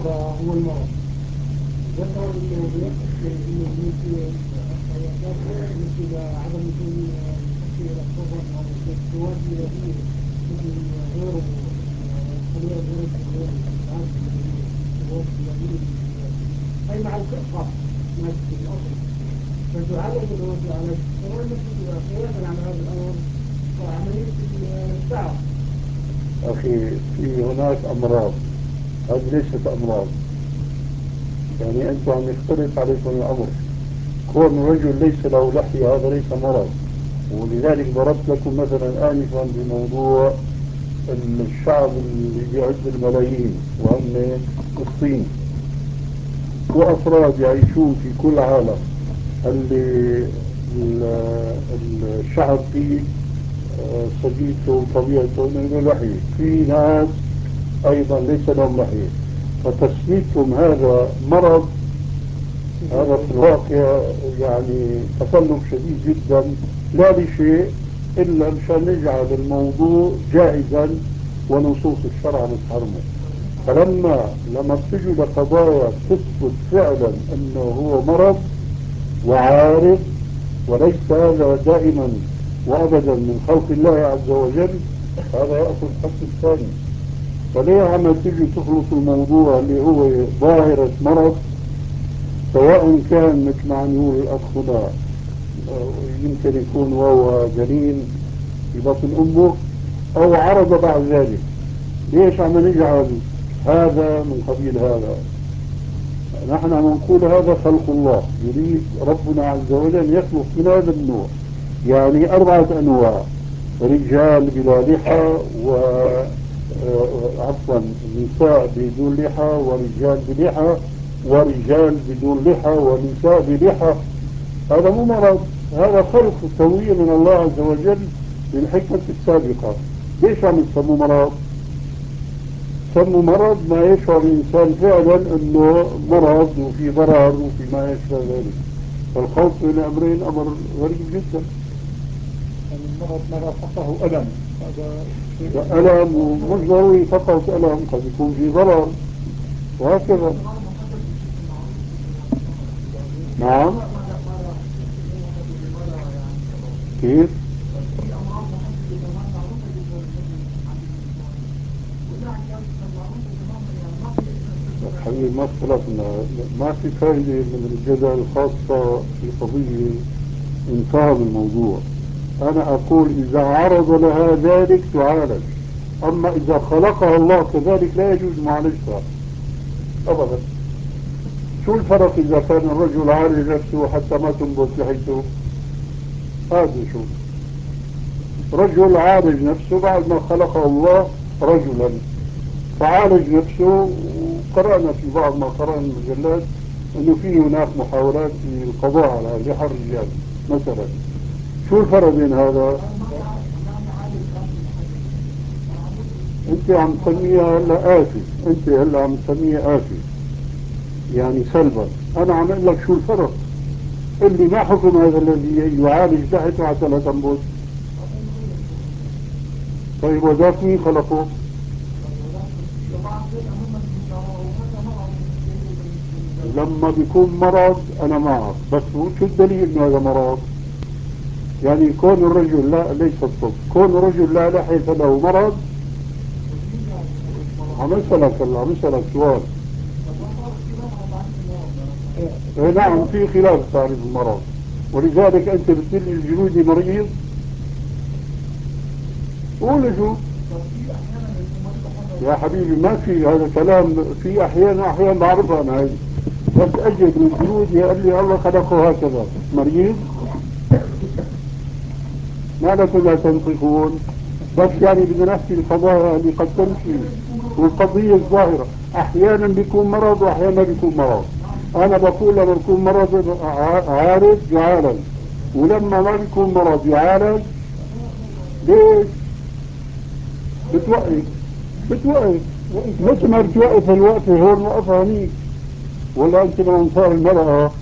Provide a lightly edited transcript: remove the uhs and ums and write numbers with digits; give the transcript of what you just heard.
هذا هو المرض. ذكر انه بيحكي انه مثل عدم وجود الحكي الى الصغر او الزواج الى مثل غيره الخلية غير أي مع الفقه ما في الأصل فتعالج الوجه على الصور التي قياما على هذا الأمر وعملية السعر. أخي في هناك أمراض، هذه ليست أمراض، يعني أنتم عم يختلط عليكم الأمر. كون رجل ليس له لحية هذا ليس مرض، ولذلك ضربت لكم مثلا آنفا بموضوع الشعب اللي بيعد الملايين وهم الصين وأفراد يعيشون في كل عالم اللي الشعب فيه صديقته وطبيعته انه له لحية، في ناس ايضا ليس لهم لحية، فتسميتهم هذا مرض هذا في الواقع يعني تخلف شديد جدا، لا لشيء الا مشان نجعل الموضوع جائزا ونصوص الشرع بتحرمه. فلما بتجوا لقضايا تثبت فعلا انه هو مرض وعارف وليس هذا دائما وابدا من خلق الله عز وجل، هذا ياخذ حكم الثاني. فليه عم تيجي تخلط الموضوع اللي هو ظاهرة مرض، سواء كان مثل ما عم يقول الاخ هنا يمكن يكون وهو جنين في بطن امه او عرض بعد ذلك، ليش عم نجعل هذا من قبيل هذا؟ نحن عم نقول هذا خلق الله، يريد ربنا عز وجل يخلق من هذا النوع، يعني 4 أنواع: رجال بلا لحى، عفوا نساء بدون لحى، ورجال بلحى، ورجال بدون لحى، ونساء بلحى. هذا مو مرض، هذا خلق سوي من الله عز وجل للحكمة السابقة. ليش عم يسموه مرض؟ سموا مرض ما يشعر الإنسان فعلا أنه مرض وفي ضرر وفي ما يشبه ذلك. فالخلط بين أمرين أمر غريب جدا. يعني المرض مرة فقه ألم، هذا ألم، ومش ضروري فقط ألم، قد يكون في ضرر وهكذا. نعم. كيف؟ حبيبي ما اختلفنا، ما في فائدة من الجدل، خاصة في قضية انتهى بالموضوع. أنا أقول إذا عرض لها ذلك تعالج، أما إذا خلقها الله كذلك لا يجوز معالجتها أبدا. شو الفرق إذا كان الرجل عالج نفسه حتى ما تنبت لحيته؟ هذا شو رجل عالج نفسه بعد ما خلقه الله رجلا، فعالج نفسه. وقرأنا في بعض ما قرأنا المجلات أنه في هناك محاولات للقضاء على لحى الرجال مثلا. شو الفرق بين هذا؟ انت عم تسميها هلا آفة، انت هلا عم تسميها آفة يعني سلبا. انا عم اقول لك شو الفرق. اللي ما حكم هذا الذي يعالج لحيته حتى لا تنبت؟ طيب وذاك مين خلقه؟ لما بيكون مرض انا معك، بس شو الدليل انه هذا مرض؟ يعني كون الرجل لا، ليس الطب، كون الرجل لا لحية له مرض. عم اسألك سؤال. نعم في خلاف تعريف المرض، ولذلك انت بتقول لي الجلودي مريض. قول شو يا حبيبي، ما في هذا كلام، في احيانا بعرفها انا هاي، بس اجد الجلودي قال لي الله خلقه هكذا مريض. ما لكم لا تنطقون؟ بس يعني بدنا نحكي القضايا اللي قد تمشي والقضية الظاهرة. احيانا بيكون مرض واحيانا بيكون مرض. انا بقول لما بيكون مرض عارض يعالج، ولما ما بيكون مرض يعالج. ليش؟ بتوقف مثل ما بتوقف الوقفة هون وقفها هنيك، ولا انت من انصار المرأة؟